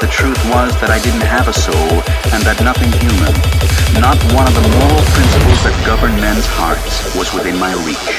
The truth was that I didn't have a soul, and that nothing human, not one of the moral principles that govern men's hearts, was within my reach.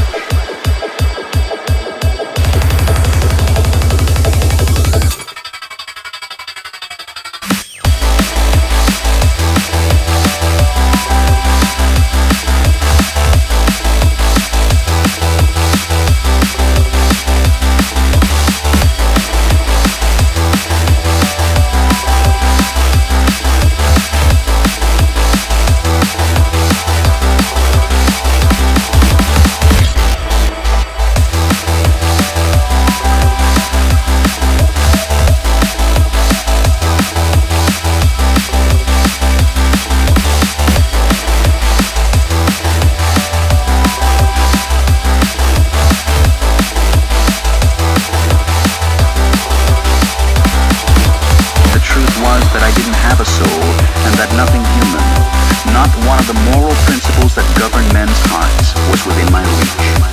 That I didn't have a soul, and that nothing human, not one of the moral principles that govern men's hearts, was within my reach.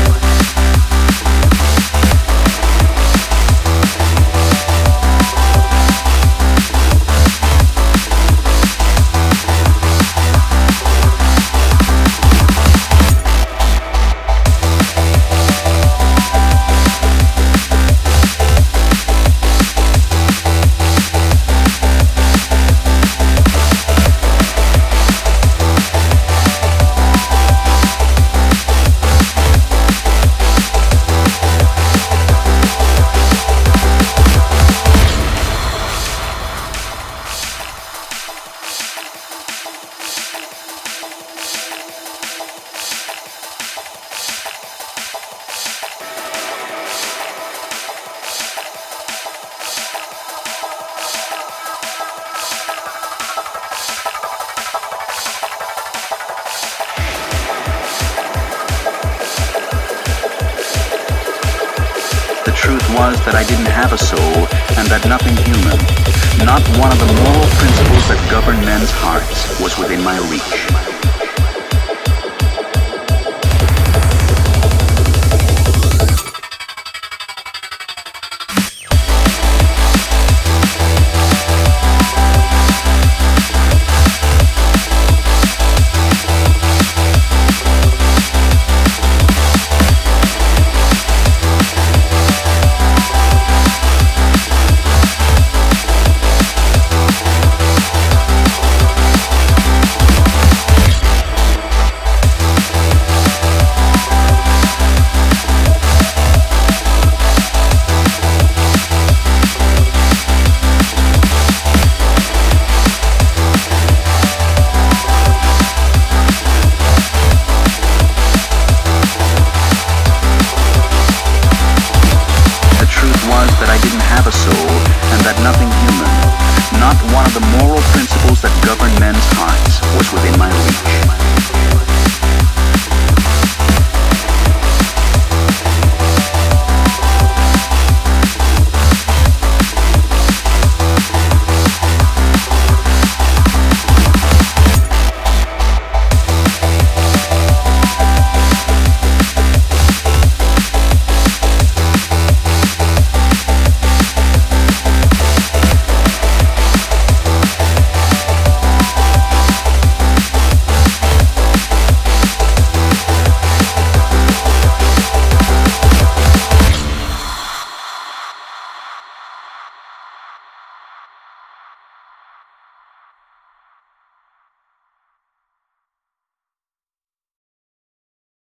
The truth was that I didn't have a soul, and that nothing human, not one of the moral principles that govern men's hearts, was within my reach.